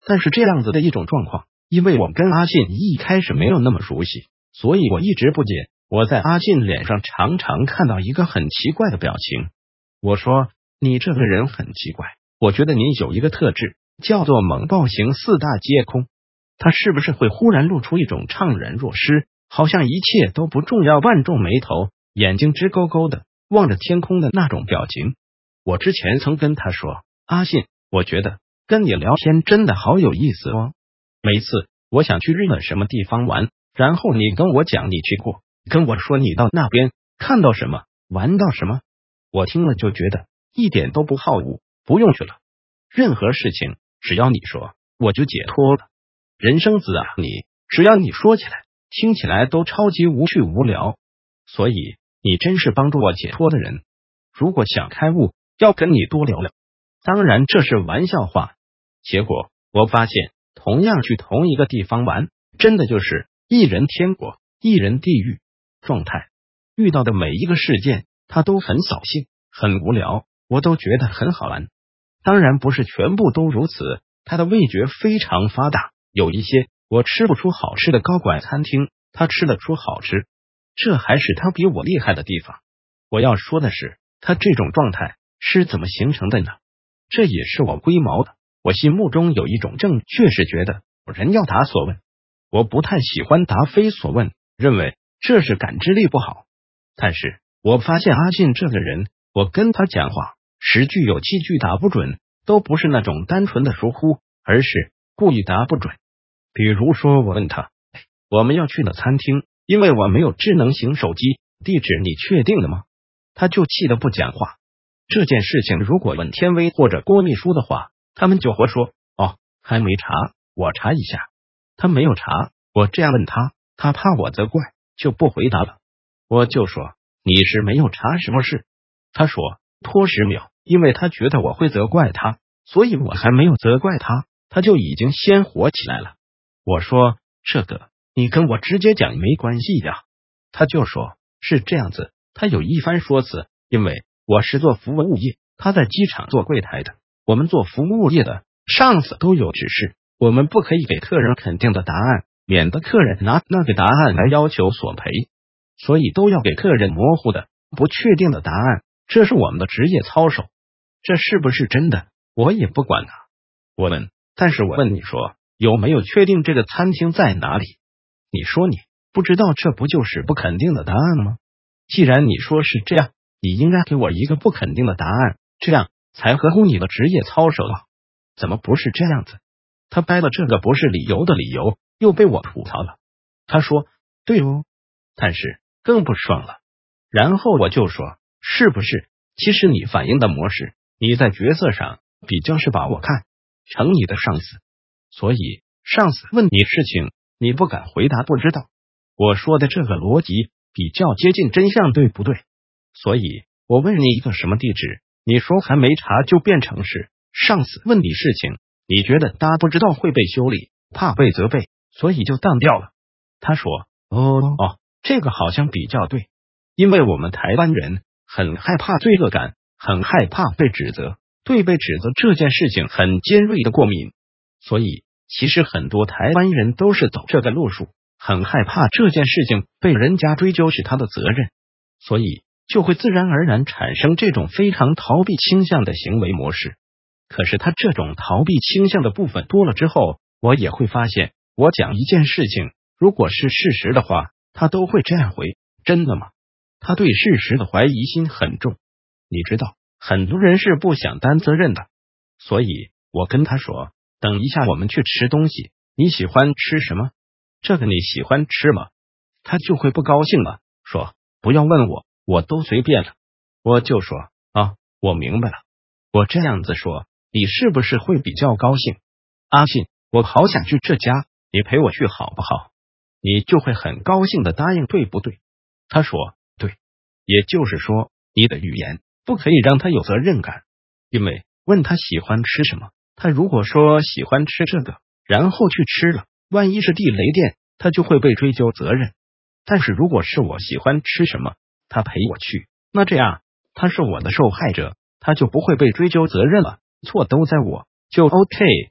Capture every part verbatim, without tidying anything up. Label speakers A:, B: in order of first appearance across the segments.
A: 但是这样子的一种状况，因为我跟阿信一开始没有那么熟悉，所以我一直不解。我在阿信脸上常常看到一个很奇怪的表情。我说，你这个人很奇怪，我觉得你有一个特质叫做猛爆型四大皆空。他是不是会忽然露出一种怅然若失，好像一切都不重要，万众眉头，眼睛直勾勾的望着天空的那种表情？我之前曾跟他说，阿信，我觉得跟你聊天真的好有意思哦。每次我想去日本什么地方玩，然后你跟我讲你去过，跟我说你到那边看到什么，玩到什么，我听了就觉得一点都不好恶，不用去了。任何事情只要你说，我就解脱了。人生子啊，你只要你说起来，听起来都超级无趣无聊。所以你真是帮助我解脱的人。如果想开悟，要跟你多聊聊。当然这是玩笑话。结果我发现，同样去同一个地方玩，真的就是一人天国，一人地狱状态。遇到的每一个事件，他都很扫兴，很无聊，我都觉得很好玩。当然不是全部都如此，他的味觉非常发达，有一些我吃不出好吃的高馆餐厅，他吃得出好吃，这还是他比我厉害的地方。我要说的是，他这种状态是怎么形成的呢？这也是我龟毛的。我心目中有一种正确是觉得人要答所问，我不太喜欢答非所问，认为这是感知力不好。但是我发现阿信这个人，我跟他讲话十句有七句答不准，都不是那种单纯的疏忽，而是故意答不准。比如说我问他，我们要去的餐厅，因为我没有智能型手机，地址你确定了吗？他就气得不讲话。这件事情如果问天威或者郭秘书的话，他们就会说，哦，还没查，我查一下。他没有查，我这样问他，他怕我责怪，就不回答了。我就说，你是没有查什么事？他说拖十秒，因为他觉得我会责怪他，所以我还没有责怪他，他就已经先火起来了。我说，这个你跟我直接讲没关系呀。他就说，是这样子，他有一番说辞，因为我是做服务业，他在机场做柜台的，我们做服务业的上司都有指示，我们不可以给客人肯定的答案，免得客人拿那个答案来要求索赔，所以都要给客人模糊的不确定的答案，这是我们的职业操守。这是不是真的我也不管啊。我问，但是我问你说，有没有确定这个餐厅在哪里？你说你不知道，这不就是不肯定的答案吗？既然你说是这样，你应该给我一个不肯定的答案，这样才合乎你的职业操守啊。怎么不是这样子？他掰了这个不是理由的理由，又被我吐槽了。他说，对哦，但是更不爽了。然后我就说，是不是其实你反应的模式，你在角色上比较是把我看成你的上司，所以上司问你事情，你不敢回答不知道。我说的这个逻辑比较接近真相，对不对？所以我问你一个什么地址，你说还没查，就变成是上司问你事情，你觉得答不知道会被修理，怕被责备，所以就当掉了。他说，哦哦，这个好像比较对，因为我们台湾人很害怕罪恶感，很害怕被指责，对被指责这件事情很尖锐的过敏，所以其实很多台湾人都是走这个路数，很害怕这件事情被人家追究是他的责任，所以就会自然而然产生这种非常逃避倾向的行为模式。可是他这种逃避倾向的部分多了之后，我也会发现，我讲一件事情，如果是事实的话，他都会这样回，真的吗？他对事实的怀疑心很重。你知道，很多人是不想担责任的，所以我跟他说，等一下我们去吃东西，你喜欢吃什么？这个你喜欢吃吗？他就会不高兴了，说不要问我，我都随便了。我就说，啊，我明白了。我这样子说，你是不是会比较高兴？阿信，我好想去这家，你陪我去好不好？你就会很高兴的答应，对不对？他说，对。也就是说，你的语言不可以让他有责任感，因为问他喜欢吃什么，他如果说喜欢吃这个，然后去吃了，万一是地雷店，他就会被追究责任。但是如果是我喜欢吃什么，他陪我去，那这样他是我的受害者，他就不会被追究责任了，错都在我，就 OK。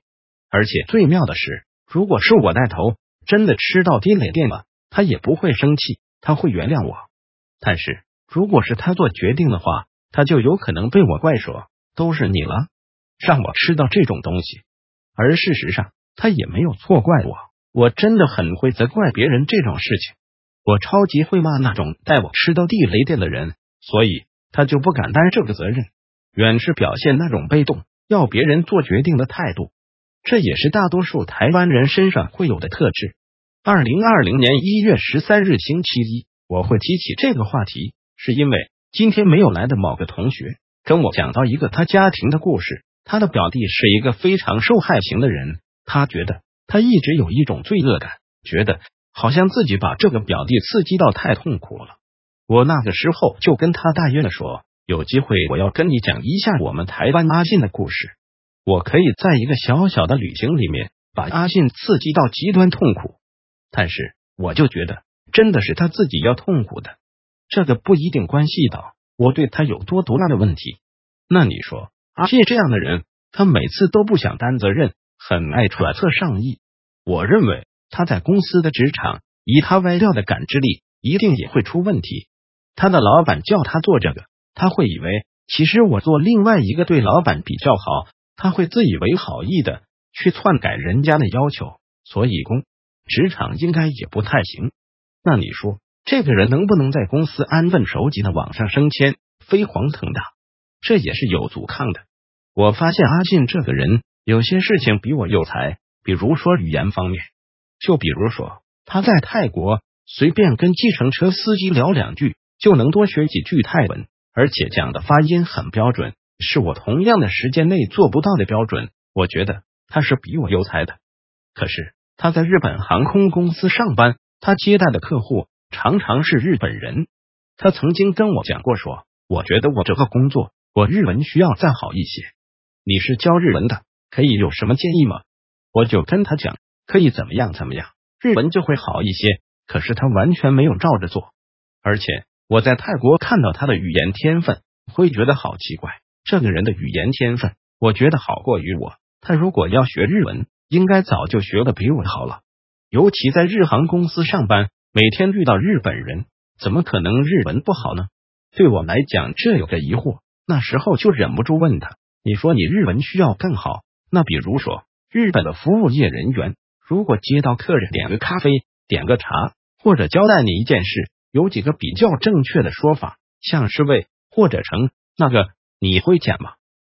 A: 而且最妙的是，如果是我带头真的吃到地雷电了，他也不会生气，他会原谅我。但是如果是他做决定的话，他就有可能被我怪说都是你了，让我吃到这种东西。而事实上他也没有错怪我，我真的很会责怪别人这种事情，我超级会骂那种带我吃到地雷电的人，所以他就不敢担这个责任，远是表现那种被动要别人做决定的态度，这也是大多数台湾人身上会有的特质。二零二零年一月十三日星期一，我会提起这个话题，是因为今天没有来的某个同学跟我讲到一个他家庭的故事。他的表弟是一个非常受害型的人，他觉得他一直有一种罪恶感，觉得好像自己把这个表弟刺激到太痛苦了。我那个时候就跟他大约的说，有机会我要跟你讲一下我们台湾阿信的故事，我可以在一个小小的旅行里面把阿信刺激到极端痛苦，但是我就觉得真的是他自己要痛苦的，这个不一定关系到我对他有多毒辣的问题。那你说阿信这样的人，他每次都不想担责任，很爱揣测上意，我认为他在公司的职场以他歪掉的感知力一定也会出问题。他的老板叫他做这个，他会以为其实我做另外一个对老板比较好，他会自以为好意的去篡改人家的要求，所以公职场应该也不太行。那你说这个人能不能在公司安分守己的往上升迁，飞黄腾达？这也是有阻抗的。我发现阿信这个人有些事情比我有才，比如说语言方面，就比如说他在泰国随便跟计程车司机聊两句就能多学几句泰文，而且讲的发音很标准，是我同样的时间内做不到的标准。我觉得他是比我有才的。可是他在日本航空公司上班，他接待的客户常常是日本人。他曾经跟我讲过说，我觉得我这个工作我日文需要再好一些，你是教日文的，可以有什么建议吗？我就跟他讲可以怎么样怎么样，日文就会好一些。可是他完全没有照着做，而且我在泰国看到他的语言天分，会觉得好奇怪，这个人的语言天分我觉得好过于我，他如果要学日文应该早就学的比我好了。尤其在日航公司上班，每天遇到日本人，怎么可能日文不好呢？对我来讲这有个疑惑，那时候就忍不住问他，你说你日文需要更好，那比如说日本的服务业人员如果接到客人点个咖啡，点个茶，或者交代你一件事，有几个比较正确的说法，像是喂或者成，那个你会讲吗？